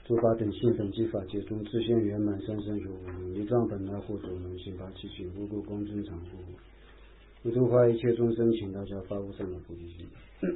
诸法等性等机法界中自现圆满三身有无一藏本来护主能心法七情无故光正常护无度化一切众生，请大家发无上的菩提心。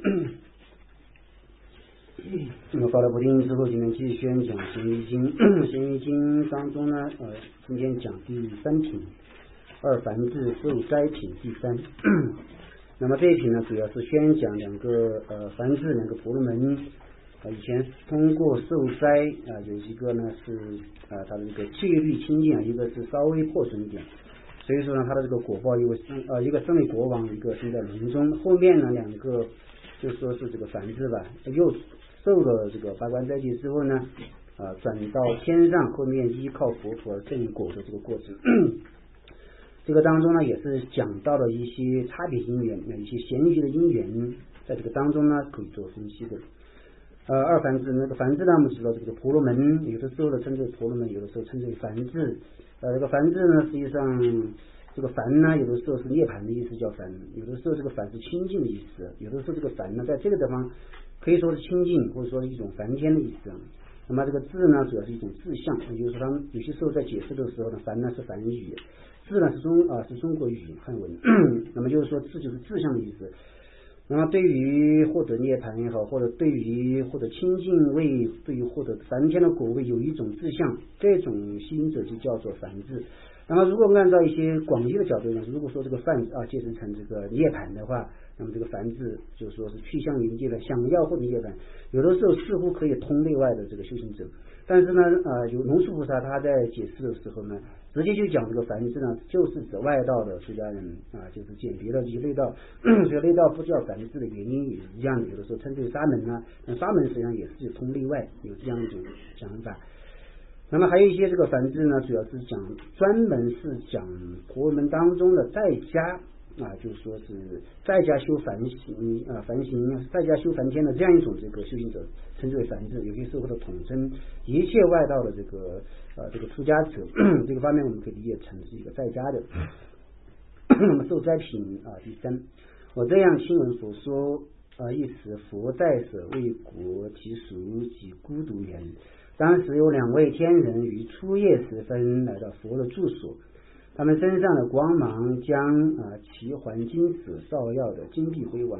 那么发了菩提心之后，今天继续宣讲《行义经》。《行义经》当中呢，今天讲第三品二梵志受斋品第三。那么这一品呢，主要是宣讲两个梵志两个婆罗门。以前通过受斋有一个呢是他的这个戒律清净一个是稍微破损一点，所以说呢他的这个果报一个身为国王，一个生在林中。后面呢两个就说是这个梵志吧，又受了这个八关斋戒之后呢转到天上，后面依靠佛陀而正果的这个过程。这个当中呢也是讲到了一些差别因缘，一些闲余的因缘，在这个当中呢可以做分析的。二梵志那个梵志呢，我们知道这个婆罗门，有的时候呢称之为婆罗门，有的时候称之为梵志。这个梵志呢，实际上这个梵呢，有的时候是涅槃的意思叫梵，有的时候这个梵是清净的意思，有的时候这个梵呢，在这个地方可以说是清净，或者说是一种梵天的意思。那么这个志呢，主要是一种志向，也就是说他们有些时候在解释的时候呢，梵呢是梵语，志呢是中国语汉文。那么就是说志就是志向的意思。那么对于获得涅槃也好，或者对于获得清净位，对于获得梵天的果位有一种志向，这种心者就叫做梵志。那么如果按照一些广义的角度呢，如果说这个梵界成这个涅槃的话，那么这个梵志就是说是趋向于这个想要获得涅槃，有的时候似乎可以通内外的这个修行者。但是呢有龙树菩萨他在解释的时候呢，直接就讲这个梵志呢，就是指外道的出家人就是简别的一类道。所以内道不叫梵志的原因也是一样的，有的时候称之为沙门呢，那沙门实际上也是通内外，有这样一种讲法。那么还有一些这个梵志呢，主要是专门是讲婆罗门当中的在家就是说是在家修梵行在家修梵天的这样一种这个修行者，称之为梵志。有些时候的统称一切外道的这个出家者，这个方面我们可以理解成是一个在家的。那么受斋品第三，我这样听闻所说一时佛在舍为国，其属即孤独园。当时有两位天人于初夜时分来到佛的住所，他们身上的光芒将其环金子照耀的金碧辉煌。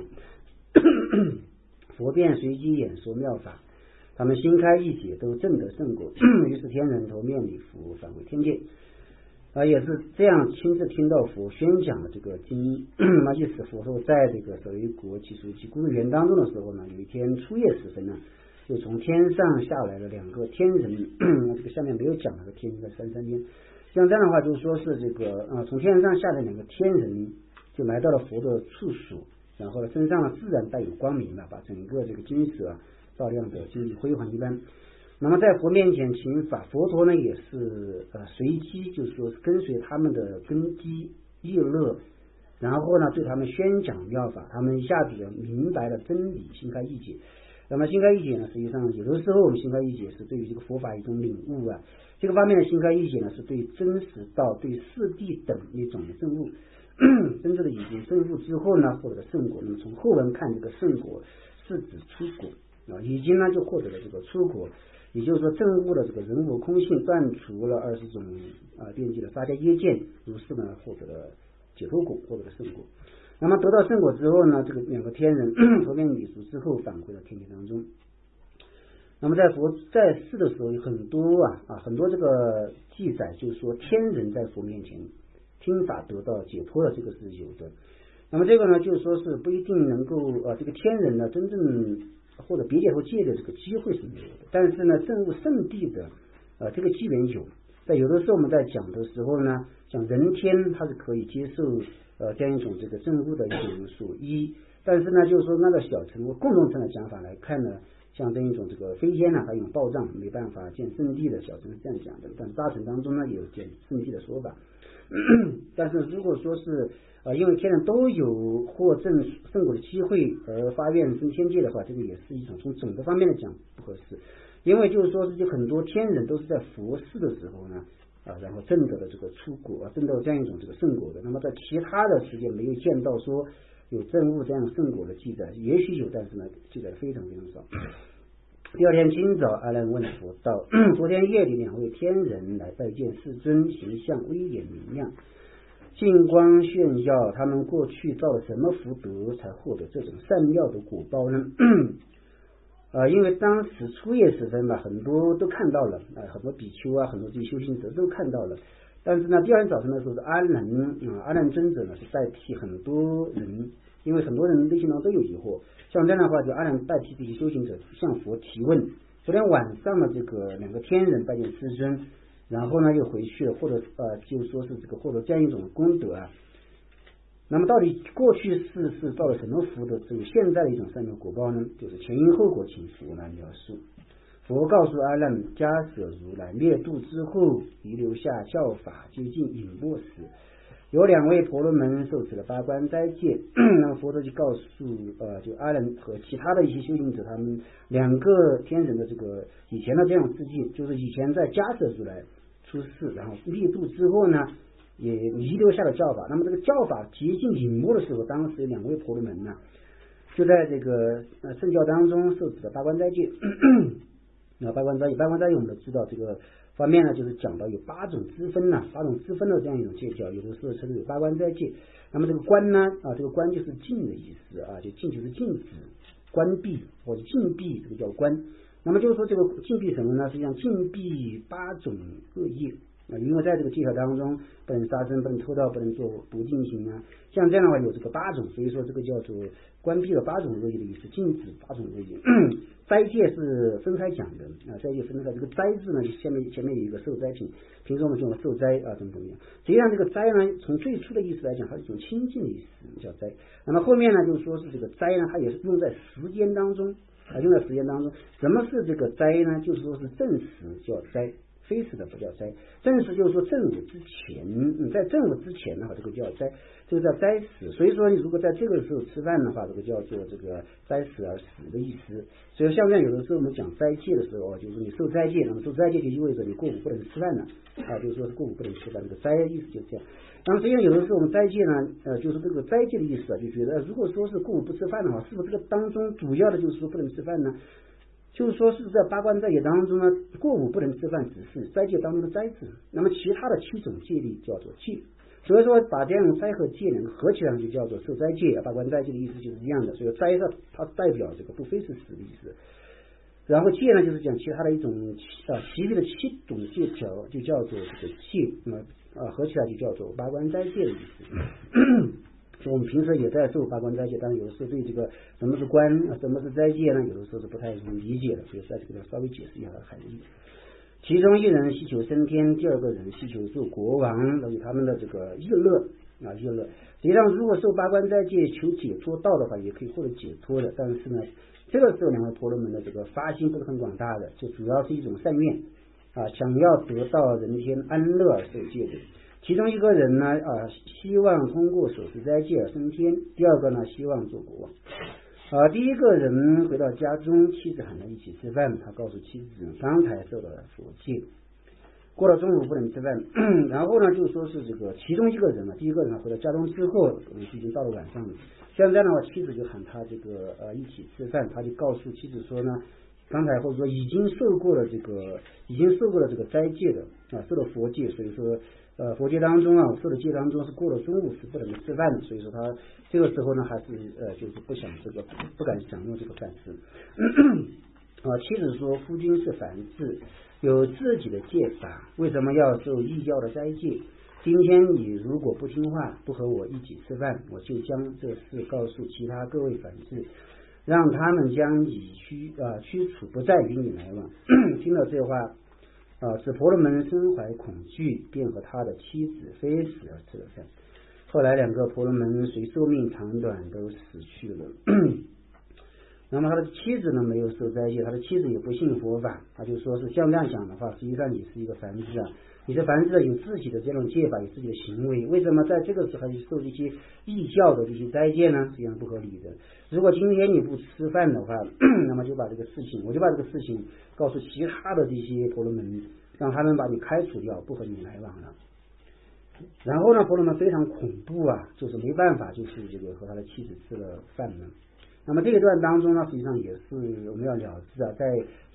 佛便随机演说妙法，他们心开意解，都证得圣果。于是天人头面礼服，返回天界。也是这样亲自听到佛宣讲的这个经。那么一时佛说在这个舍卫国其属其孤独园当中的时候呢，有一天初夜时分呢，就从天上下来了两个天人。这个下面没有讲那个天，在三边。像这样的话，就是说是这个从天上下来两个天人，就来到了佛的处所，然后呢身上呢自然带有光明了，把整个这个金色照亮的金碧辉煌一般。那么在佛面前请法，佛陀呢也是随机，就是说是跟随他们的根基意乐，然后呢对他们宣讲妙法，他们一下子明白了真理，心开意解。那么心开意解呢，实际上有的时候我们心开意解是对于这个佛法一种领悟这个方面的心开意解呢，是对真实道、对四谛等一种证悟。真正的已经证悟之后呢，获得了圣果。那么从后文看，这个圣果是指出果已经呢就获得了这个出果，也就是说证悟了这个人我空性，断除了20种边际的沙迦耶见，如是呢获得了解脱果，获得了圣果。那么得到圣果之后呢，这个两个天人头面礼服之后返回了天界当中。那么在佛在世的时候，有很多很多这个记载，就是说天人在佛面前听法得到解脱的，这个是有的。那么这个呢，就是说是不一定能够这个天人呢真正或者别解脱戒的这个机会是没有的，但是呢证悟圣谛的这个机缘有。在有的时候我们在讲的时候呢，像人天它是可以接受这样一种这个证悟的一种所依，但是呢就是说那个小乘或共同乘的讲法来看呢，像这一种这个飞天它用道障没办法见圣谛的小乘是这样讲的，但是大乘当中呢也有见圣谛的说法。但是如果说是因为天人都有获证圣果的机会而发愿升天界的话，这个也是一种从总的方面来讲不合适。因为就是说是就很多天人都是在佛世的时候呢然后证得了这个出果证得了这样一种这个圣果的。那么在其他的时间没有见到说有证悟这样圣果的记载，也许有，但是呢记载非常非常少。 第二天清早，阿难问佛道：昨天夜里2位天人来拜见世尊，形象威严明亮，净光炫耀，他们过去造了什么福德，才获得这种善妙的果报呢？因为当时初夜时分嘛，很多都看到了，很多比丘啊，很多这些修行者都看到了。但是呢，第二天早晨的时候，阿难尊者呢是代替很多人，因为很多人内心中都有疑惑。像这样的话，就阿难代替这些修行者向佛提问。昨天晚上呢，这个2个天人拜见世尊，然后呢又回去了，或者就说是这个获得这样一种功德啊。那么到底过去世是造了什么福德，只有现在的一种善妙果报呢？就是前因后果，请佛来描述。佛告诉阿难，迦舍如来灭度之后，遗留下教法，接近隐没时，有2位婆罗门受持了8关斋戒。那么佛陀就告诉就阿难和其他的一些修行者，他们2个天人的这个以前的这样事迹，就是以前在迦舍如来出世，然后灭度之后呢，也遗留下了教法。那么这个教法接近隐没的时候，当时有2位婆罗门呢，就在这个圣教当中受持了8关斋戒。8关斋戒我们都知道，这个方面呢，就是讲到有8种支分呢，8种支分的这样一种戒教，有的时候称为8关斋戒。那么这个关呢，这个关就是禁的意思啊，就禁就是禁止、关闭或者禁闭，这个叫关。那么就是说这个禁闭什么呢？实际上禁闭8种恶业。因为在这个戒条当中，不能杀生，不能偷盗，不能做不净行啊，像这样的话有这个8种，所以说这个叫做关闭了8种恶业的意思，禁止8种恶业。斋戒是分开讲的斋戒分开，这个斋字呢，前面有一个受斋品，平时我们用受斋怎么样。实际上这个斋呢，从最初的意思来讲，它是一种清净的意思，叫斋。那么后面呢，就是说是这个斋呢，它也是用在时间当中，什么是这个斋呢？就是说是正时叫斋，非时的不叫斋。正时就是说正午之前，在正午之前的话，这个叫斋，这个叫斋时。所以说你如果在这个时候吃饭的话，这个叫做这个斋时而死的意思。所以像这样有的时候我们讲斋戒的时候，就是你受斋戒，那么受斋戒就意味着你过午不能吃饭了就是说是过午不能吃饭，这个斋意思就是这样。那么实际上有的时候我们斋戒呢，就是这个斋戒的意思就觉得如果说是过午不吃饭的话，是不是这个当中主要的就是说不能吃饭呢？就是说是在8关斋戒当中呢，过午不能吃饭只是斋戒当中的斋字，那么其他的7种戒律叫做戒。所以说把这样斋和戒呢合起来就叫做受斋戒，8关斋戒的意思就是这样的。所以斋它代表这个不非是死的意思，然后戒呢就是讲其他的一种其余的7种戒条就叫做这个戒，合起来就叫做8关斋戒的意思。所以我们平时也在受8关斋戒，当然有的时候对这个什么是关什么是斋戒呢，有的时候是不太容易理解的，所以在这个稍微解释一下它的含义。其中1人希求升天，第2个人希求做国王，都有他们的这个日乐。实际上如果受8关斋戒求解脱道的话，也可以获得解脱的，但是呢这个时候2位婆罗门的这个发心不是很广大的，就主要是一种善愿想要得到人天安乐而受戒的。其中1个人呢希望通过守持斋戒而升天，第2个呢希望做国王。第1个人回到家中，妻子喊他一起吃饭，他告诉妻子刚才受到了佛戒，过了中午不能吃饭。然后呢就说是这个其中1个人第1个人回到家中之后，已经到了晚上了，像这样的话妻子就喊他这个一起吃饭，他就告诉妻子说呢，刚才或者说已经受过了这个斋戒的受了佛戒，所以说佛戒当中受的戒当中是过了中午是不能吃饭的，所以说他这个时候呢还是就是不敢享用这个饭食。妻子说夫君是凡事有自己的戒法，为什么要受异教的斋戒？今天你如果不听话，不和我一起吃饭，我就将这事告诉其他各位凡事，让他们将你驱除，不再与你来往。听了这话使婆罗门身怀恐惧，便和他的妻子非死而吃了饭。后来2个婆罗门随寿命长短都死去了。那么他的妻子呢没有受斋戒，他的妻子也不信佛法，他就说是像这样讲的话，实际上你是一个凡事你是凡事有自己的这种戒法，有自己的行为，为什么在这个时候还受这些异教的这些斋戒呢？实际上不合理的。如果今天你不吃饭的话，那么我就把这个事情告诉其他的这些婆罗门，让他们把你开除掉，不和你来往了。然后呢婆罗门非常恐怖就是没办法，就是这个和他的妻子吃了饭了。那么这一段当中呢，实际上也是我们要了知在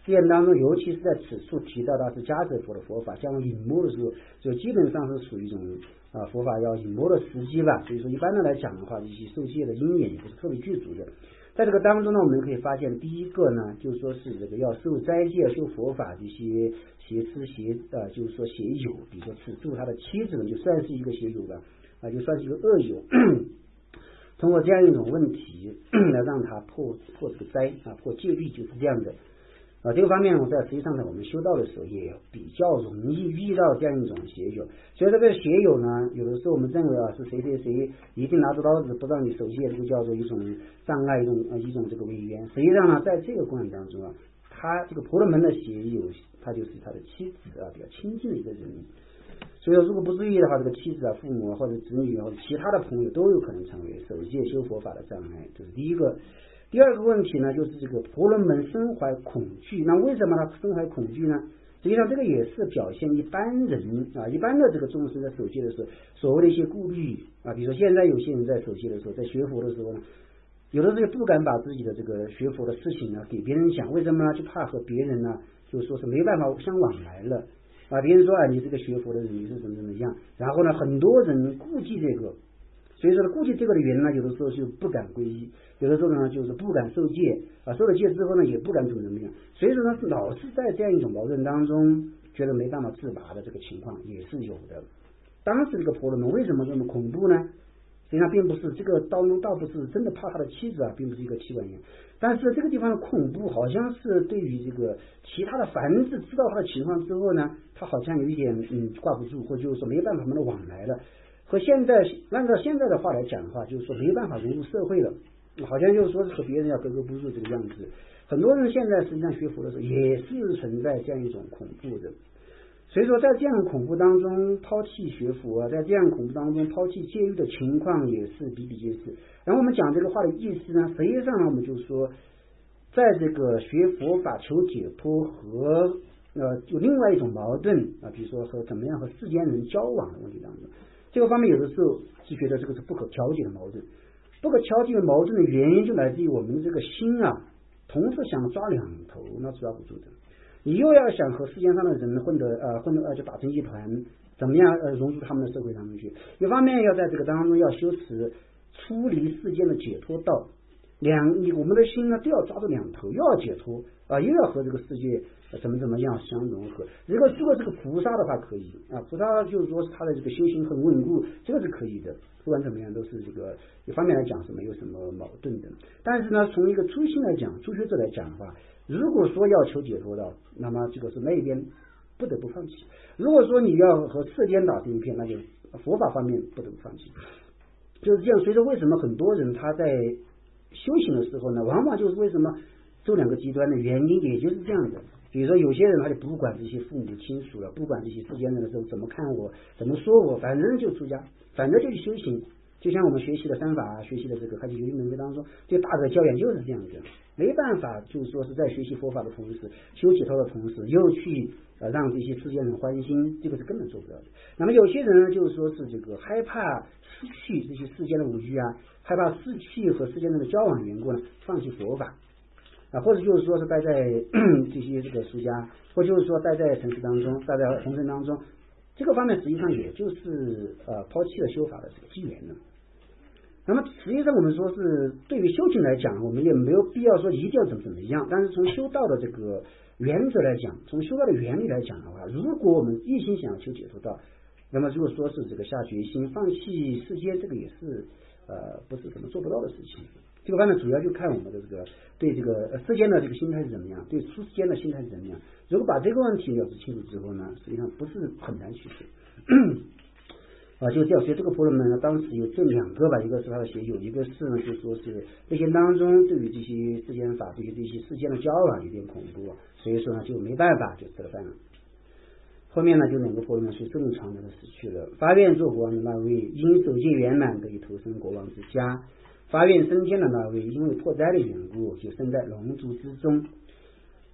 誓言当中，尤其是在此处提到的是迦叶佛的佛法将要隐没的时候，就基本上是属于一种佛法要隐没的时机吧。所以说一般的来讲的话，这些受戒的因缘也不是特别具足的。在这个当中呢，我们可以发现第一个呢，就是说是这个要受斋戒修佛法这些邪师就是说邪友，比如说此处他的妻子呢，就算是一个邪友吧，就算是一个恶友。通过这样一种问题来让他破这个斋破戒律，就是这样的。这个方面我在实际上呢，我们修道的时候也比较容易遇到这样一种邪友。所以这个邪友呢，有的时候我们认为是谁一定拿着刀子不让你守戒，这个叫做一种障碍，一种这个违缘。实际上呢，在这个过程当中他这个婆罗门的邪友，他就是他的妻子比较亲近的一个人。所以说如果不注意的话，这个妻子父母或者子女或者其他的朋友都有可能成为守戒修佛法的障碍，这是第一个。第二个问题呢，就是这个婆罗门身怀恐惧。那为什么他身怀恐惧呢？实际上这个也是表现一般人一般的这个众生在守戒的时候所谓的一些顾虑比如说现在有些人在守戒的时候，在学佛的时候呢，有的时候不敢把自己的这个学佛的事情呢给别人讲。为什么呢？就怕和别人呢就说是没办法相往来了别人说你这个学佛的人你是怎么样，然后呢很多人顾忌这个，所以说顾忌这个的人呢，有的时候就不敢皈依，有的时候呢就是不敢受戒受了戒之后呢也不敢怎么样，所以说呢老是在这样一种矛盾当中，觉得没办法自拔的这个情况也是有的。当时这个婆罗门为什么这么恐怖呢？实际上并不是这个倒不是真的怕他的妻子并不是一个妻管严，但是这个地方的恐怖好像是对于这个其他的凡是知道他的情况之后呢，他好像有一点挂不住，或者就是说没办法他们的往来了，和现在按照现在的话来讲的话，就是说没办法融入社会了，好像就是说是和别人要格格不入这个样子。很多人现在实际上学佛的时候也是存在这样一种恐怖的。所以说在这样恐怖当中抛弃学佛在这样恐怖当中抛弃戒律的情况也是比比皆是。然后我们讲这个话的意思呢，实际上呢我们就说在这个学佛法求解脱和有另外一种矛盾比如说和怎么样和世间人交往的问题当中，这个方面有的时候是觉得这个是不可调解的矛盾。不可调解的矛盾的原因就来自于我们的这个心同时想抓两头，那抓不住的。你又要想和世界上的人混得就打成一团，怎么样融入他们的社会当中去，一方面要在这个当中要修持出离世间的解脱道，我们的心呢都要抓住两头，又要解脱又要和这个世界怎么样相融合。如果这个菩萨的话可以菩萨就是说他的这个修行很稳固，这个是可以的，不管怎么样都是这个一方面来讲是没有什么矛盾的。但是呢从一个初心来讲，初学者来讲的话，如果说要求解脱的，那么这个是那边不得不放弃。如果说你要和世间打成一片，那就佛法方面不得不放弃，就是这样。所以说为什么很多人他在修行的时候呢，往往就是为什么这两个极端的原因也就是这样的。比如说有些人他就不管这些父母亲属了，不管这些世间人的时候怎么看我怎么说我，反正就出家，反正就去修行。就像我们学习的三法学习的这个开启决定门会当中，对大的教养就是这样子，没办法就是说是在学习佛法的同时修解脱的同时又去让这些世间人欢心，这个是根本做不到的。那么有些人呢就是说是这个害怕失去这些世间的五欲害怕失去和世间人的交往缘故呢，放弃佛法或者就是说是待在这些这个出家，或者就是说待在城市当中，待在红尘当中，这个方面实际上也就是抛弃了修法的这个机缘了。那么实际上我们说是对于修行来讲，我们也没有必要说一定要怎么样，但是从修道的这个原则来讲，从修道的原理来讲的话，如果我们一心想要求解脱道，那么如果说是这个下决心放弃世间，这个也是不是怎么做不到的事情。这个方面主要就看我们的这个对这个世间的这个心态是怎么样，对出世间的心态是怎么样。如果把这个问题了解清楚之后呢，实际上不是很难取舍就这样。所以这个婆罗门呢，当时有这两个吧，一个是他的学友，一个是呢就说是内心当中对于这些世间法，对于这些世间的交往有点恐怖所以说呢就没办法就吃了饭了。后面呢就两个婆罗门是正常的死去了。发愿做国王的那位因守戒圆满得以投生国王之家，发愿升天的那位因为破灾的缘故就生在龙族之中。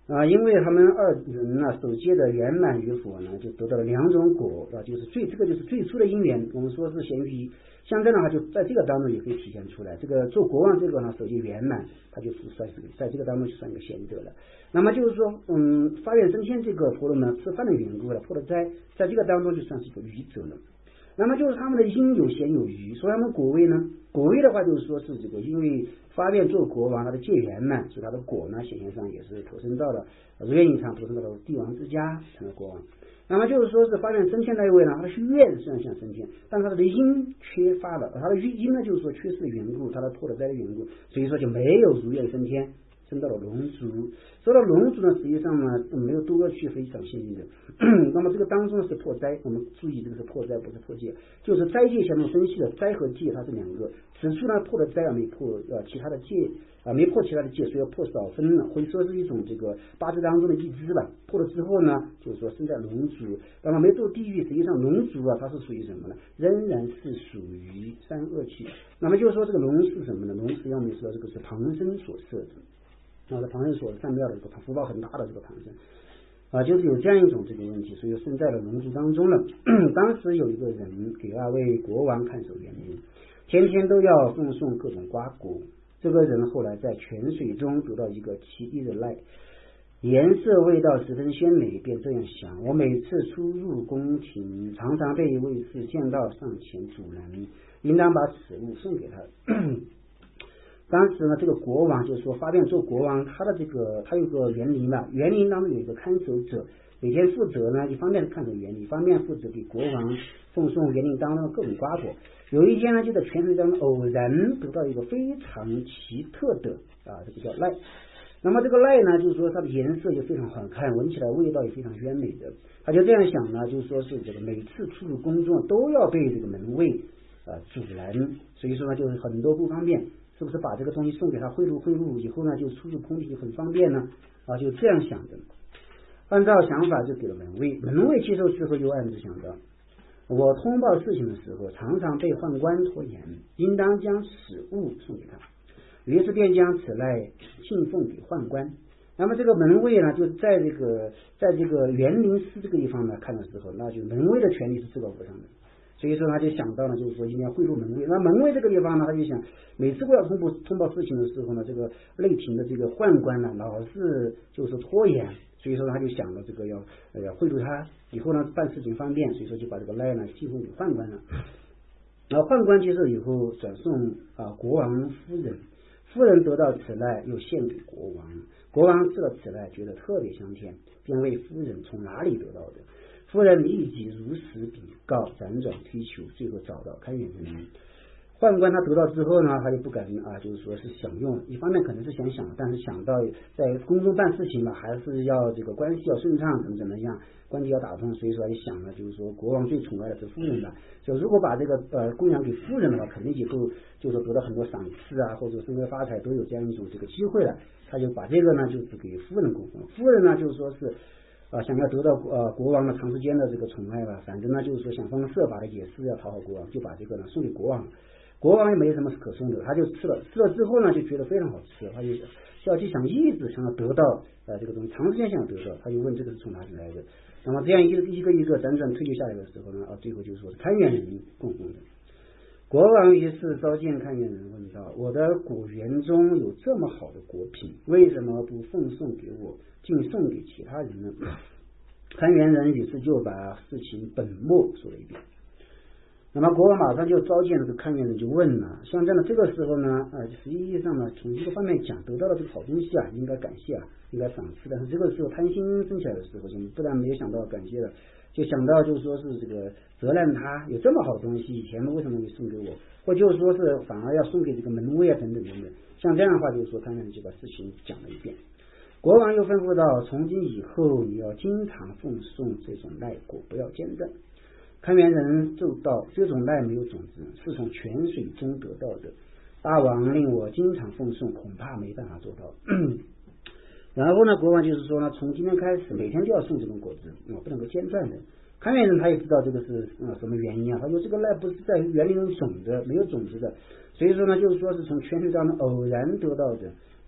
因为他们二人呢所结的圆满与否呢，就得到了两种果就是这个就是最初的因缘，我们说是咸于像这样的话，就在这个当中也可以体现出来。这个做国王这个呢，首先圆满，它就是算是在这个当中就算一个贤德了。那么就是说，发愿升天这个婆罗门吃饭的缘故了，破了灾，在这个当中就算是一个愚者了。那么就是他们的因有贤有余，所以他们果位呢，果位的话就是说是这个因为发愿做国王，他的戒圆满，所以他的果呢显现上也是投生到了如愿以偿，投生到了帝王之家成了国王。那么就是说是发愿升天那一位呢，他的愿虽然想升天，但是他的因缺乏了，他的因呢就是说缺失的缘故，他的破了灾的缘故，所以说就没有如愿升天，升到了龙族。说到龙族呢，实际上呢没有多去非常幸运的。那么这个当中是破灾，我们注意这个是破灾不是破戒，就是灾戒下面分析的灾和戒它是两个，此处呢破了灾没破其他的戒没破其他的戒，所以要破少分了，或者说是一种这个八字当中的一支吧。破了之后呢，就是说生在龙族，那么没做地狱，实际上龙族它是属于什么呢？仍然是属于三恶趣。那么就是说这个龙是什么呢？龙实际上我们说这个是旁生所设的。旁人所善妙的这个福报很大的这个旁生就是有这样一种这个问题，所以生在了龙族当中了。当时有一个人给二位国王看守园林，天天都要奉送各种瓜果。这个人后来在泉水中得到一个奇异的赖，颜色味道十分鲜美，便这样想：我每次出入宫廷，常常被卫士见到上前阻拦，应当把此物送给他。当时呢，这个国王就是说发愿做国王，他有个园林嘛，园林当中有一个看守者，每天负责呢，一方面看守园林，一方面负责给国王奉送园林当中的各种瓜果。有一天呢，就在泉水当中偶然得到一个非常奇特的这个叫赖。那么这个赖呢，就是说它的颜色也非常好看，闻起来味道也非常鲜美的。他就这样想呢，就是说是这个每次出入宫中都要被这个门卫阻拦，所以说呢，就是很多不方便。是不是把这个东西送给他贿赂以后呢，就出入宫廷就很方便呢？就这样想的。按照想法就给了门卫，门卫接受之后又暗自想到：我通报事情的时候，常常被宦官拖延，应当将此物送给他。于是便将此赖进奉给宦官。那么这个门卫呢，就在这个园林司这个地方呢看的时候，那就门卫的权利是至高无上的。所以说他就想到了，就是说应该贿赂门卫。那门卫这个地方呢，他就想，每次我要通报事情的时候呢，这个内廷的这个宦官呢，老是就是拖延，所以说他就想了这个要贿赂他，以后呢办事情方便，所以说就把这个赖呢进奉给宦官了。然后宦官接受以后转送国王夫人，夫人得到此赖又献给国王，国王吃了此赖觉得特别香甜，便问夫人从哪里得到的。夫人立即如实禀告，辗转推求，最后找到开元人。宦官他得到之后呢，他就不敢就是说是享用，一方面可能是想，但是想到在宫中办事情嘛，还是要这个关系要顺畅，怎么样，关系要打通，所以说他就想了，就是说国王最宠爱的是夫人吧，就如果把这个供养给夫人的话，肯定以后就是得到很多赏赐或者升官发财都有这样一种这个机会了。他就把这个呢就是给夫人供奉，夫人呢就是说是想要得到国王的长时间的这个宠爱吧，反正呢就是说想方设法的也是要讨好国王，就把这个呢送给国王。国王也没什么可送的，他就吃了之后呢，就觉得非常好吃，他就想一直想要得到这个东西，长时间想要得到，他就问这个是从哪里来的。那么这样一个辗转推理下来的时候呢，最后就说是开元人供奉的。国王于是召见开元人，问道：我的果园中有这么好的果品，为什么不奉送给我，竟送给其他人呢？开元人于是就把事情本末说了一遍。那么国王马上就召见这个看元人，就问了，像这样的这个时候呢，实际上呢，从一个方面讲，得到了这个好东西应该感谢应该赏赐，但是这个时候贪心生起来的时候，就不但没有想到感谢了，就想到就是说是这个责难他，有这么好的东西，以前为什么没送给我，或就是说是反而要送给这个门卫等等等等，像这样的话，就是说看元人就把事情讲了一遍。国王又吩咐道：从今以后，你要经常奉送这种赖果，不要间断。开元人奏道：这种赖没有种子，是从泉水中得到的，大王令我经常奉送，恐怕没办法做到。然后呢，国王就是说呢，从今天开始每天就要送这种果子，不能够间断的。开元人他也知道这个是什么原因他说这个赖不是在园林中种的，没有种子的，所以说呢，就是说是从泉水当中偶然得到的，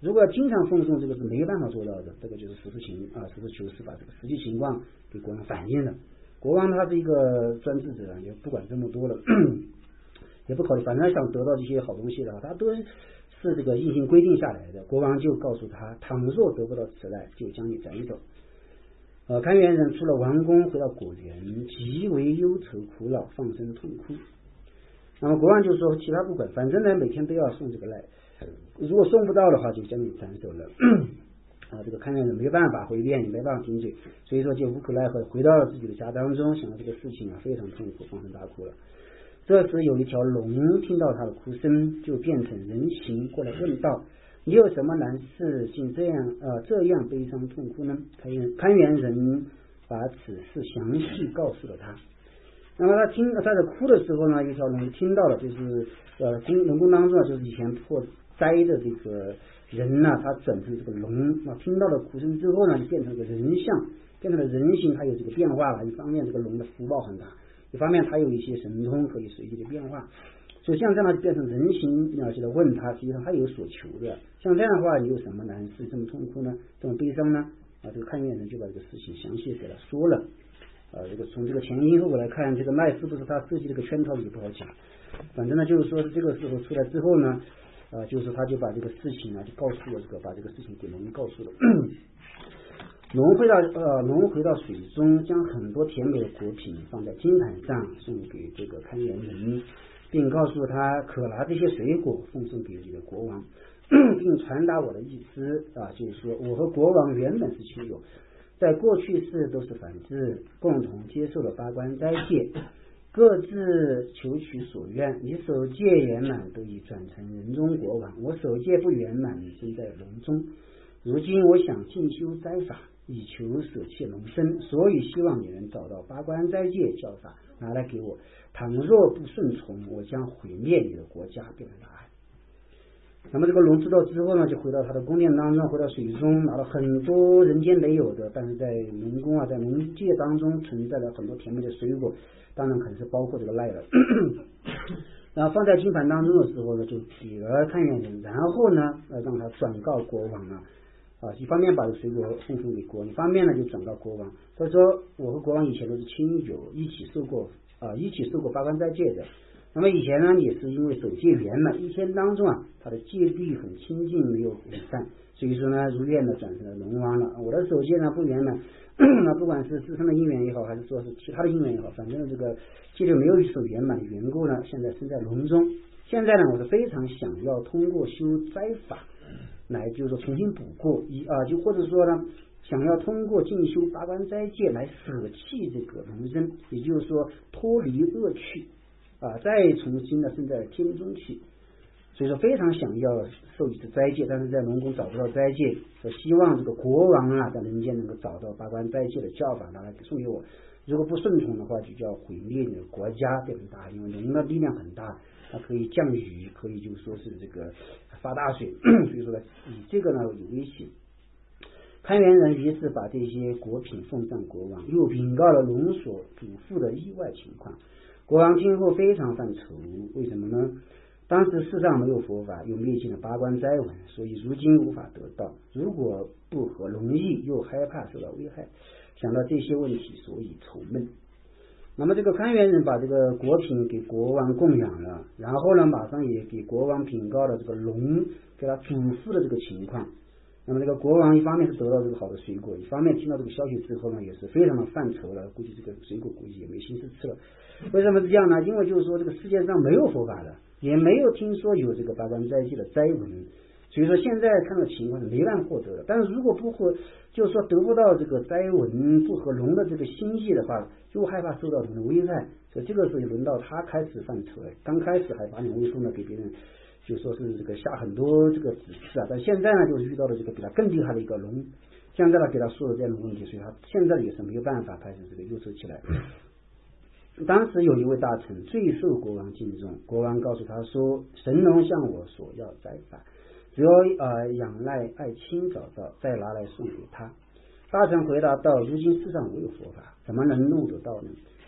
如果要经常奉送，这个是没办法做到的。这个就是实事求是，把这个实际情况给国王反映了。国王他是一个专制者，也不管这么多了，也不考虑，反正想得到这些好东西的话，他都是这个硬性规定下来的。国王就告诉他，倘若得不到此来，就将你斩首。开元人出了王宫，回到果园，极为忧愁苦恼，放声痛哭。那么国王就说，其他不管，反正呢每天都要送这个赖，如果送不到的话，就将你斩首了。这个开元人没办法回辩，也没办法顶嘴，所以说就无可奈何回到了自己的家当中，想到这个事情非常痛苦，放声大哭了。这时有一条龙听到他的哭声，就变成人形过来问道，你有什么难事，竟这样悲伤痛哭呢？开元人把此事详细告诉了他。那么他在哭的时候呢，一条龙听到了，就是龙宫当中就是以前破灾的这个人呢，他转成这个龙，听到了哭声之后呢，就变成了个人像，变成了人形，它有这个变化了。一方面这个龙的福报很大，一方面它有一些神通可以随机的变化，所以像这样变成人形，你要记得问他，实际上他有所求的。像这样的话，你有什么难事这么痛苦呢？这么悲伤呢？这个开元人就把这个事情详细给他说了。这个从这个前因后果来看，这个赖是不是他设计这个圈套也不好讲。反正呢，就是说这个时候出来之后呢，就是他就把这个事情就告诉了把这个事情给龙告诉了。龙回到水中，将很多甜美的果品放在金盘上送给这个开元人，并告诉他可拿这些水果奉送给这个国王，并传达我的意思就是说我和国王原本是亲友，在过去世都是反智，共同接受了八关斋戒，各自求取所愿。你守戒圆满，得以转成人中国王；我守戒不圆满，身在笼中。如今我想进修斋法，以求舍弃龙身，所以希望你能找到八关斋戒教法拿来给我。倘若不顺从，我将毁灭你的国家。变成答案。那么这个龙知道之后呢，就回到他的宫殿当中，回到水中，拿了很多人间没有的，但是在龙宫在龙界当中存在了很多甜美的水果，当然可能是包括这个赖了。然后放在金盘当中的时候呢，就给了开元人，然后呢让他转告国王一方面把这个水果奉送给国王，一方面呢就转告国王。他说我和国王以前都是亲友，一起受过八关斋戒的。那么以前呢，也是因为守戒圆满，一天当中他的戒律很清净，没有违犯，所以说呢，如愿的转成了龙王了。我的守戒呢不圆满，那不管是自身的因缘也好，还是说是其他的因缘也好，反正这个戒律没有守圆满的缘故呢，现在身在龙中。现在呢，我是非常想要通过修斋法来，就是说重新补过就或者说呢，想要通过进修八关斋戒来舍弃这个龙身，也就是说脱离恶趣再重新的生在天中去。所以说非常想要受一次斋戒，但是在龙宫找不到斋戒，希望这个国王在人间能够找到八关斋戒的教法拿来送给我。如果不顺从的话，就叫毁灭你的国家。变成大，因为龙的力量很大，它可以降雨，可以就是说是这个发大水，所以说呢，以这个呢有威胁。开元人于是把这些果品奉上国王，又禀告了龙所嘱咐的意外情况。国王听后非常犯愁，为什么呢？当时世上没有佛法，又灭尽了八关斋文，所以如今无法得到。如果不合龙意，又害怕受到危害，想到这些问题，所以愁闷。那么这个开元人把这个果品给国王供养了，然后呢，马上也给国王禀告了这个龙给他嘱咐的这个情况。那么这个国王一方面是得到这个好的水果，一方面听到这个消息之后呢，也是非常的犯愁了，估计这个水果估计也没心思吃了。为什么是这样呢？因为就是说这个世界上没有佛法的，也没有听说有这个八关斋戒的斋文，所以说现在看到情况是没办法获得的。但是如果不合，就是说得不到这个斋文，不合龙的这个心意的话，又害怕受到龙的危害，所以这个时候就轮到他开始犯愁了。刚开始还把脸威风的给别人就说是这个下很多这个指示但现在呢，就是遇到了这个比他更厉害的一个龙，现在呢给他说了这样的问题，所以他现在也是没有办法开始这个忧愁起来。当时有一位大臣最受国王敬重，国王告诉他说，神农向我索要斋法，只要仰赖爱卿找到，再拿来送给他。大臣回答道，如今世上无有佛法，怎么能弄得到呢？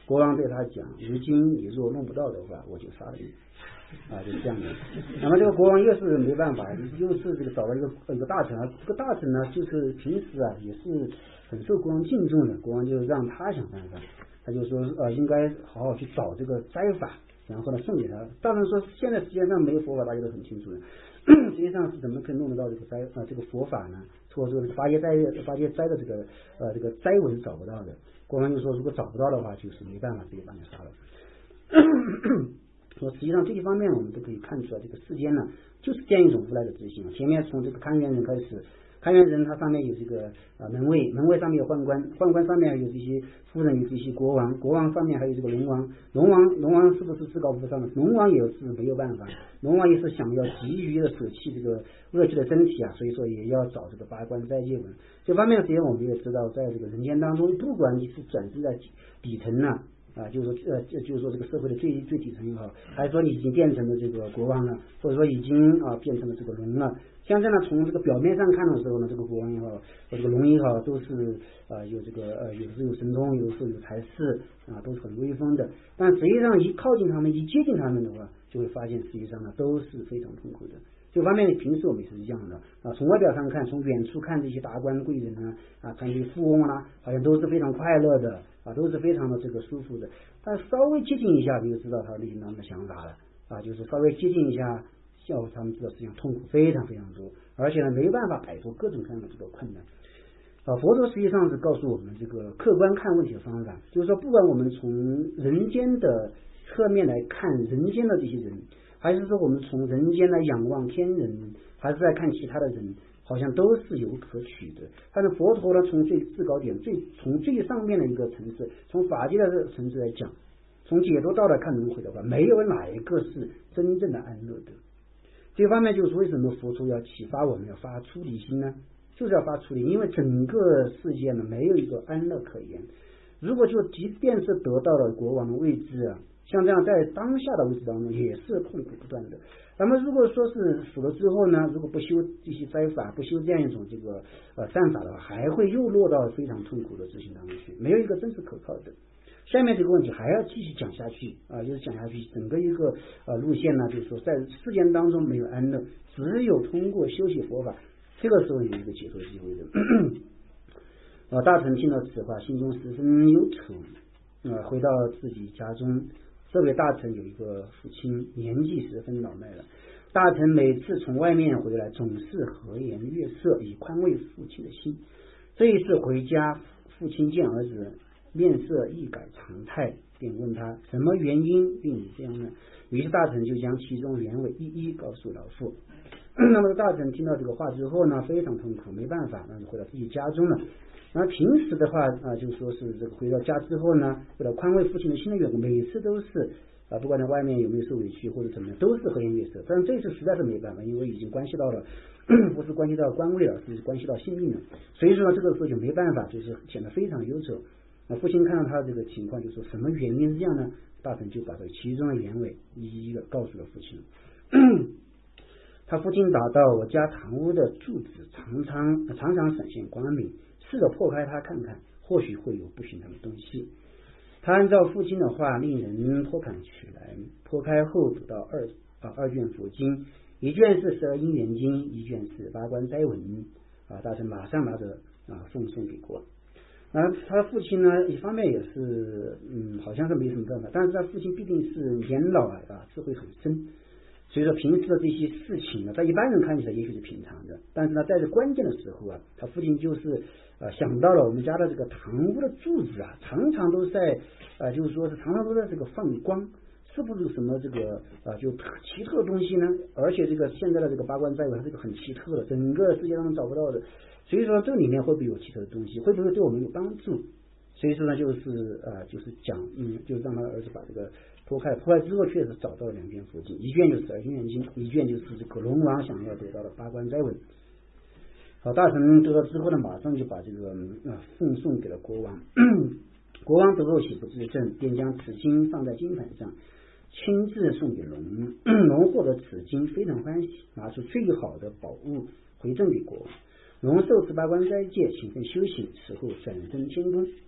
国王对他讲，如今你若弄不到的话，我就杀了你。就是这样的。那么这个国王又是没办法，又是这个找了一个大臣，这个大臣呢，就是平时也是很受国王敬重的，国王就让他想办法，他就说应该好好去找这个斋法，然后呢送给他。大臣说现在世界上没有佛法，大家都很清楚的，实际上是怎么可以弄得到这个这个佛法呢？或者说八戒斋的这个斋文是找不到的。国王就说如果找不到的话，就是没办法，直接把你杀了。说实际上这一方面我们都可以看出来，这个世间呢就是这样一种无赖的自信。前面从这个看园人开始，看园人他上面有这个门卫，门卫上面有宦官，宦官上面有这些夫人，有这些国王，国王上面还有这个龙王，龙王是不是至高无上的？龙王也是没有办法，龙王也是想要急于的舍弃这个恶趣的身体所以说也要找这个八关斋戒文。这方面实际上我们也知道，在这个人间当中，不管你是转生在底层呢。就是说这个社会的最底层也好，还是说你已经变成了这个国王了，或者说已经变成了这个龙了。像这样从这个表面上看的时候呢，这个国王也好，或这个龙也好，都是有这个有的时候有神通，有的时候有才识都是很威风的。但实际上一靠近他们，一接近他们的话，就会发现实际上呢都是非常痛苦的。这方面平时我们也是一样的从外表上看，从远处看这些达官贵人看这些富翁好像都是非常快乐的都是非常的这个舒服的。但稍微接近一下，你就知道他内心当中的想法了就是稍微接近一下，他们知道实际上痛苦非常非常多，而且呢没办法摆脱各种各样的这个困难。佛陀实际上是告诉我们这个客观看问题的方法，就是说不管我们从人间的侧面来看人间的这些人，还是说我们从人间来仰望天人，还是在看其他的人，好像都是有可取的。但是佛陀呢，从最制高点从最上面的一个层次，从法界的这个层次来讲，从解脱道来看轮回的话，没有哪一个是真正的安乐的。这方面就是为什么佛陀要启发我们要发出离心呢？就是要发出离，因为整个世界呢没有一个安乐可言。如果就即便是得到了国王的位置像这样在当下的位置当中也是痛苦不断的。那么如果说是死了之后呢，如果不修这些斋法，不修这样一种这个善法的话，还会又落到非常痛苦的自信当中去，没有一个真是可靠的。下面这个问题还要继续讲下去就是讲下去整个一个路线呢，就是说在世间当中没有安乐，只有通过修习佛法，这个时候有一个解脱机会的。大臣听到此话，心中十分忧愁回到自己家中。这位大臣有一个父亲，年纪十分老迈了。大臣每次从外面回来，总是和颜悦色，以宽慰父亲的心。这一次回家，父亲见儿子面色一改常态，便问他什么原因令你这样呢？于是大臣就将其中原委一一告诉老父。那么大臣听到这个话之后呢，非常痛苦，没办法，那就回到自己家中了。那平时的话就说是这个回到家之后呢，为了宽慰父亲的心的缘故，每次都是不管在外面有没有受委屈或者怎么样，都是和颜悦色。但这次实在是没办法，因为已经关系到了不是关系到官位了，是关系到性命了。所以说这个时候就没办法，就是显得非常忧愁。父亲看到他这个情况，就说什么原因是这样呢？大臣就把这其中的原委一一的告诉了父亲。他父亲打到我家堂屋的柱子常常闪现光明，试着破开它看看，或许会有不寻常的东西。他按照父亲的话，令人破砍起来，破开后读到二卷佛经，一卷是12因缘经，一卷是八关斋文大臣马上拿着奉送给国王。他父亲呢，一方面也是好像是没什么办法，但是他父亲毕竟是年老智慧很深，所以说平时的这些事情呢，在一般人看起来也许是平常的，但是呢，在这关键的时候他父亲就是想到了我们家的这个堂屋的柱子常常都在就是说是常常都在这个放光，是不是什么这个就奇特的东西呢？而且这个现在的这个八关斋文，这个很奇特的，整个世界上找不到的。所以说这里面会不会有奇特的东西，会不会对我们有帮助？所以说呢，就是讲就是让他儿子把这个破开之后，确实找到了2卷佛经，一卷就是12因缘经，一卷就是这个龙王想要得到的八关斋文。好，大臣得到之后呢，马上就把这个奉送给了国王。国王得后喜不自胜，便将此经放在金盘上，亲自送给龙。龙获得此经非常欢喜，拿出最好的宝物回赠给国王。龙受持八关斋戒，勤奋修行，此后转生天宫。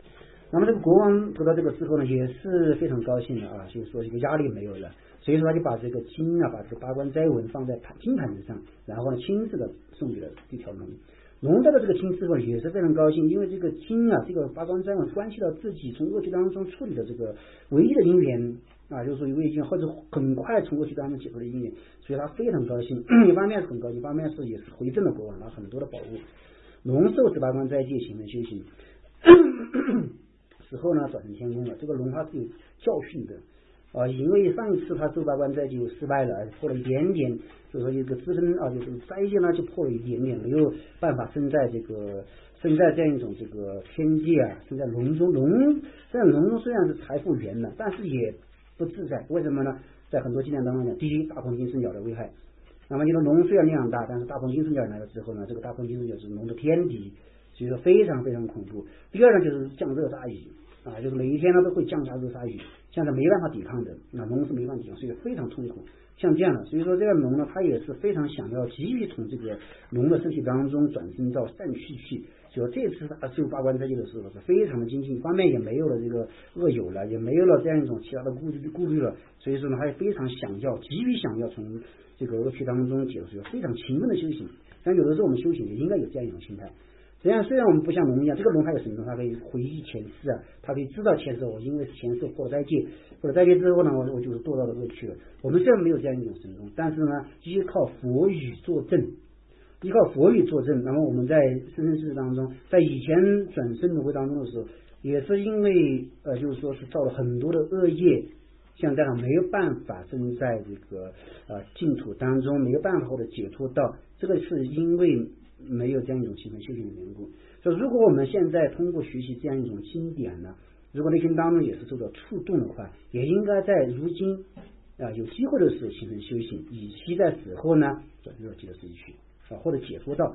那么这个国王得到这个之后呢，也是非常高兴的啊，就是说这个压力没有了，所以说他就把这个金啊，把这个八关斋文放在金盘子上，然后呢亲自的送给了这条龙。龙得到这个金之后也是非常高兴，因为这个金啊，这个八关斋文关系到自己从恶趣当中处理的这个唯一的因缘啊，就是说有已经或者很快从恶趣当中解脱的因缘，所以他非常高兴。一方面是很高兴，一方面是也是回赠了国王了很多的宝物。龙受持八关斋戒，行门修行。死后呢，转成天宫了。这个龙它是有教训的啊，因为上一次他受八关斋戒失败了，破了一点点，就是说一个资深啊，就是斋戒呢就破了一点点，没有办法生在这样一种这个天界啊，生在龙中。龙虽然是财富源的，但是也不自在。为什么呢？在很多经典当中讲，第一，大鹏金翅鸟的危害。那么这个龙虽然力量大，但是大鹏金翅鸟来了之后呢，这个大鹏金翅鸟是龙的天敌，所以说非常非常恐怖。第二呢，就是降热煞雨啊，就是每一天呢都会降下热煞雨，像是没办法抵抗的，那龙是没办法抵抗，所以非常痛苦。像这样的，所以说这个龙呢，它也是非常想要急于从这个龙的身体当中转生到善趣去。就这次他受八关斋戒的时候是非常的精进，一方面也没有了这个恶友了，也没有了这样一种其他的顾虑了，所以说呢，他也非常急于想要从这个恶趣当中解脱，非常勤奋的修行。但有的时候我们修行也应该有这样一种心态。虽然我们不像龙一样，这个龙它有什么？它可以回忆前世啊，它可以知道前世我因为前世破了斋戒，破了斋戒之后呢，我就是堕到了恶趣了。我们虽然没有这样一种神通，但是呢，依靠佛语作证。那么我们在生生世世当中，在以前转生轮回当中的时候，也是因为就是说是造了很多的恶业，像这样没有办法生在这个净土当中，没有办法或者解脱到，这个是因为没有这样一种勤奋修行的缘故。所以如果我们现在通过学习这样一种经典呢，如果内心当中也是受到触动的话，也应该在如今有机会的时候勤奋修行，以期在死后呢转入极乐世界去或者解脱到。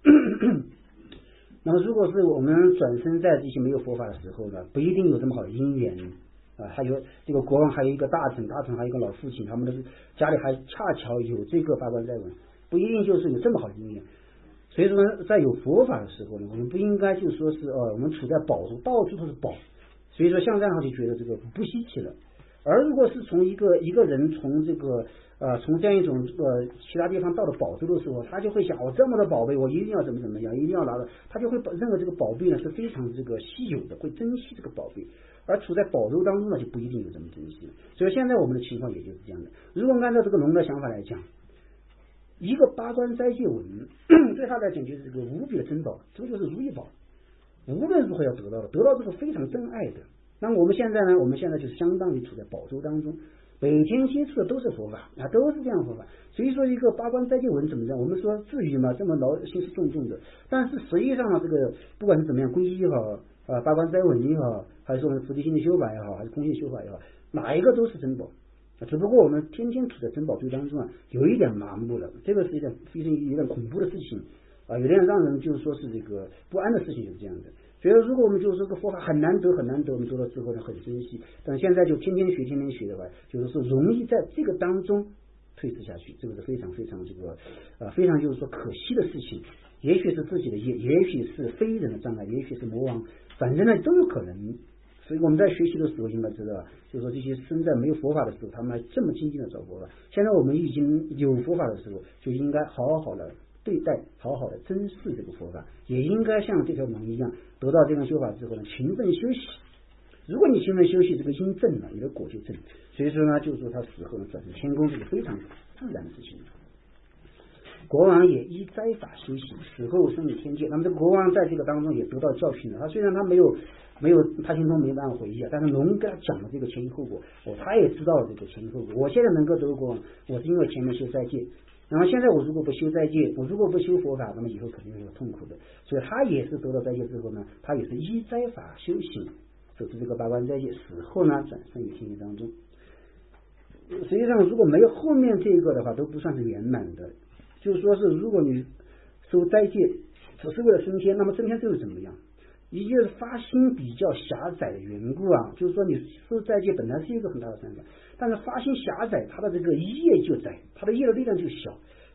那么如果是我们转生在这些没有佛法的时候呢，不一定有这么好的因缘还有这个国王，还有一个大臣还有一个老父亲，他们的家里还恰巧有这个八关斋文，不一定就是有这么好的因缘。所以说呢，在有佛法的时候呢，我们不应该就说是我们处在宝中，到处都是宝，所以说像这样就觉得这个不稀奇了。而如果是从一个人从这个从这样一种其他地方到了宝州的时候，他就会想我这么多宝贝，我一定要怎么样，一定要拿到，他就会认为这个宝贝呢是非常这个稀有的，会珍惜这个宝贝。而处在宝州当中呢，就不一定有这么珍惜了。所以现在我们的情况也就是这样的。如果按照这个龙的想法来讲，一个八关斋戒文对他来讲就是这个无比的珍宝，这就是如意宝，无论如何要得到这个非常珍爱的。那么我们现在就是相当于处在宝州当中，每天接触的都是佛法都是这样佛法。所以说一个八关斋戒文怎么样？我们说至于嘛，这么心事重重的，但是实际上呢，这个不管是怎么样，皈依也好八关斋文也好，还是说菩提心的修法也好，还是空性修法也好，哪一个都是珍宝。只不过我们天天处在珍宝堆当中有一点麻木了，这个是一件非常有点恐怖的事情有点让人就是说是这个不安的事情，就是这样的。所以如果我们就是这个佛法很难得，我们得到之后呢很珍惜，但现在就天天学的话，就是说容易在这个当中退失下去，这个是非常非常这个非常就是说可惜的事情。也许是自己的业，也许是非人的障碍，也许是魔王，反正呢都有可能。所以我们在学习的时候应该知道，就是说这些生在没有佛法的时候，他们还这么精进的找佛法。现在我们已经有佛法的时候，就应该好好的对待，好好的珍视这个佛法，也应该像这条龙一样，得到这个修法之后呢，勤奋修习。如果你勤奋修习，这个因正你的果就正。所以说呢，就是说他死后呢转成天宫，这是非常自然的事情。国王也依斋法修行，死后升入天界。那么这个国王在这个当中也得到教训了。他虽然他没有他心中没办法回忆但是龙跟他讲了这个前因后果他也知道了这个前因后果。我现在能够得国王，我是因为前面修斋戒，然后现在我如果不修斋戒，我如果不修佛法，那么以后肯定会有痛苦的。所以他也是得到斋戒之后呢，他也是依斋法修行，守持这个八关斋戒，死后呢转生于天界当中。实际上如果没有后面这个的话，都不算是圆满的。就是说是如果你守斋戒只是为了升天，那么升天之后怎么样？一就是发心比较狭窄的缘故就是说你守斋戒本来是一个很大的善法，但是发心狭窄，它的这个业就窄，它的业的力量就小，所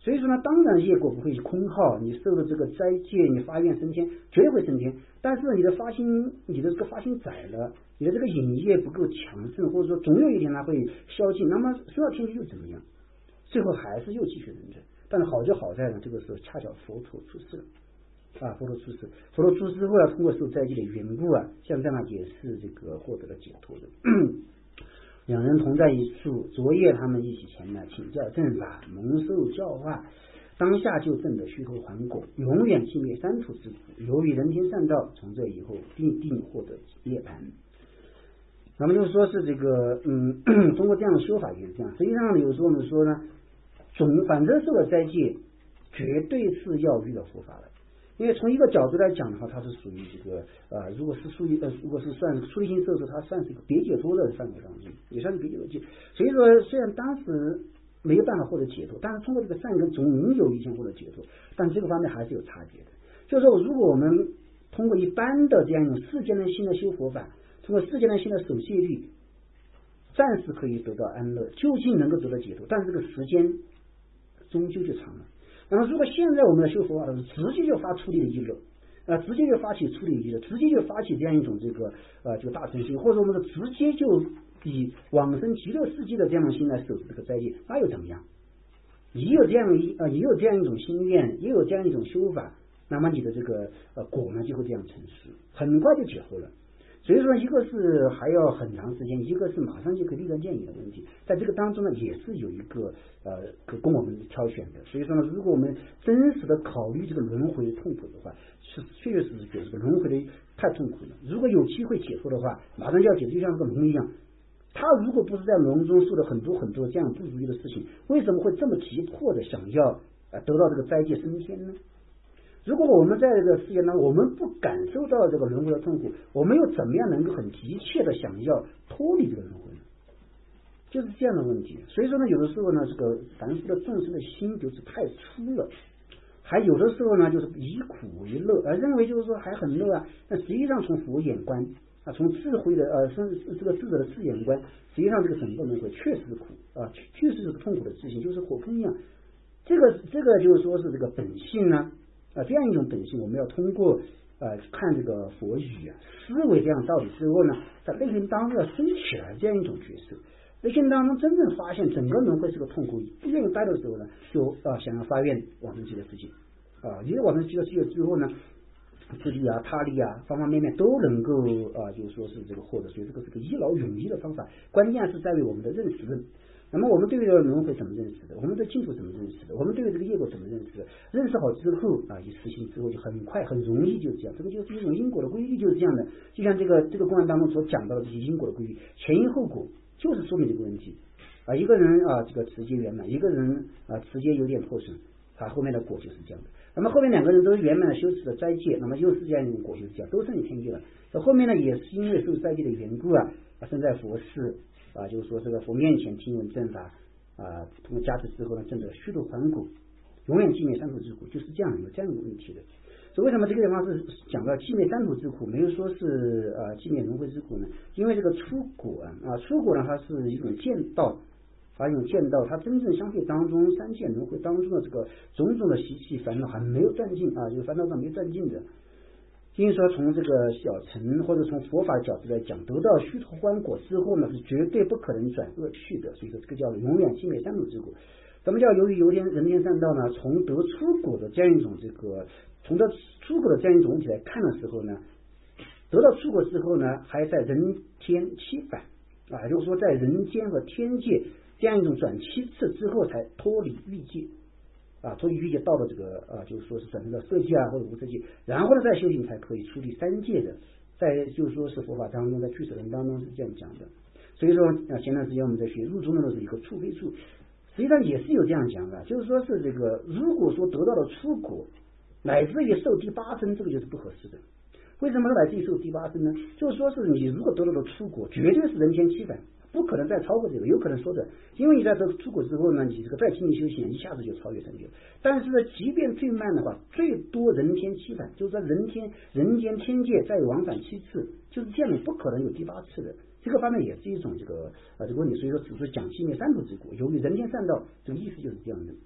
所以说呢，当然业果不会空耗，你受了这个斋戒，你发愿升天，绝对会升天。但是你的发心，你的这个发心窄了，你的这个引业不够强盛，或者说总有一天它会消尽，那么升到天界又怎么样？最后还是又继续轮转。但是好就好在呢，这个时候恰巧佛陀出世了。佛陀出世，佛陀出世后通过受斋戒的缘故像这样也是这个获得了解脱的。两人同在一处，昨夜他们一起前来请教正法，蒙受教化，当下就证得虚脱还果，永远寂灭三途之苦。由于人天善道，从这以后必定获得涅槃。那么就是说是这个通过这样的修法也是这样。实际上有时候我们说呢，反正受了斋戒，绝对是要遇到佛法了。因为从一个角度来讲的话，它是属于这个如果是算出离心受持，它算是一个别解脱的范围当中，也算是别解脱戒。所以说，虽然当时没有办法获得解脱，但是通过这个善根总有一天获得解脱，但这个方面还是有差别的。就是说，如果我们通过一般的这样一种世间的心的修佛法，通过世间的心的守戒律，暂时可以得到安乐，究竟能够得到解脱，但这个时间终究就长了。那么如果现在我们的修佛法是直接就发出离的意乐，直接就发起出离的意乐，直接就发起这样一种这个大乘心，或者我们直接就以往生极乐世界的这样的心来守持这个斋戒，那又怎么样？也有这样一种心愿，也有这样一种修法，那么你的这个果呢就会这样成熟，很快就解脱了。所以说，一个是还要很长时间，一个是马上就可以立竿见影的问题。在这个当中呢，也是有一个供我们挑选的。所以说呢，如果我们真实的考虑这个轮回的痛苦的话，确实是觉得这个轮回的太痛苦了。如果有机会解脱的话，马上就要解脱，就像这个龙一样。他如果不是在龙中受了很多很多这样不如意的事情，为什么会这么急迫的想要得到这个斋戒升天呢？如果我们在这个世界呢，我们不感受到这个轮回的痛苦，我们又怎么样能够很急切的想要脱离这个轮回呢？就是这样的问题。所以说呢，有的时候呢，这个凡夫的众生的心就是太粗了，还有的时候呢，就是以苦为乐，认为就是说还很乐但实际上从佛眼观从智慧的这个智者的智眼观，实际上这个整个轮回确实是苦确实是痛苦的事情，就是火坑一样。这个就是说是这个本性呢。这样一种本性，我们要通过看这个佛语思维这样道理之后呢，在内心当中要升起来这样一种角色，内心当中真正发现整个轮回是个痛苦，不愿意待的时候呢，就想要发愿往生极乐世界一往生极乐世界之后呢，自利他利方方面面都能够就是说是这个获得，所以这个是个一劳永逸的方法，关键是在于我们的认识。那么我们对于轮回怎么认识的？我们对净土怎么认识的？我们对于这个业果怎么认识的？认识好之后一实行之后就很快很容易就这样，这个就是一种因果的规律，就是这样的。就像这个公案当中所讲到的这些因果的规律，前因后果就是说明这个问题一个人这个持戒圆满，一个人持戒有点破损后面的果就是这样的。那么后面两个人都圆满的修持了斋戒，那么又是这样一种果，就是这样，都胜于天界了。后面呢也是因为受斋戒的缘故生在佛寺就是说这个佛面前听闻正法通过加持之后呢，证得虚度还果，永远寂灭三途之苦，就是这样有这样一个问题的。所以为什么这个地方是讲到寂灭三途之苦，没有说是寂灭轮回之苦呢？因为这个出果出果呢，它是一种见道一种见道，它真正相对当中三界轮回当中的这个种种的习气烦恼还没有断尽就是烦恼上没有断尽的。因为说从这个小乘或者从佛法的角度来讲，得到虚脱还果之后呢，是绝对不可能转恶趣的，所以说这个叫永远寂灭三途之苦。什么叫由于人天善道呢？从得出果的这样一种从得出果的这样一种问题来看的时候呢，得到出果之后呢，还在人天七返就是说在人间和天界这样一种转七次之后才脱离欲界脱离欲界到了这个就是说是转成了色界或者无色界，然后呢再修行才可以出离三界的，在就是说是佛法当中，在俱舍论当中是这样讲的。所以说前段时间我们在学入中论的时候，一个处非处，实际上也是有这样讲的，就是说是这个如果说得到了出果，乃至于受第八生，这个就是不合适的。为什么乃至于受第八生呢？就是说是你如果得到了出果，绝对是人天七返，不可能再超过这个，有可能说的，因为你在这出果之后呢，你这个再精进修行，一下子就超越成就。但是呢，即便最慢的话，最多人天七返，就是说人间天界再往返七次，就是这样的，不可能有第八次的。这个方面也是一种这个问题，所以说只是讲寂灭三途之果，由于人天善道，这个意思就是这样的。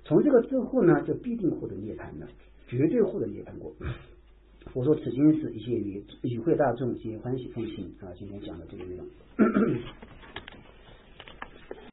从这个之后呢，就必定获得涅槃了，绝对获得涅槃果。我说此经是一切与会大众皆欢喜奉行啊，今天讲的这个内容。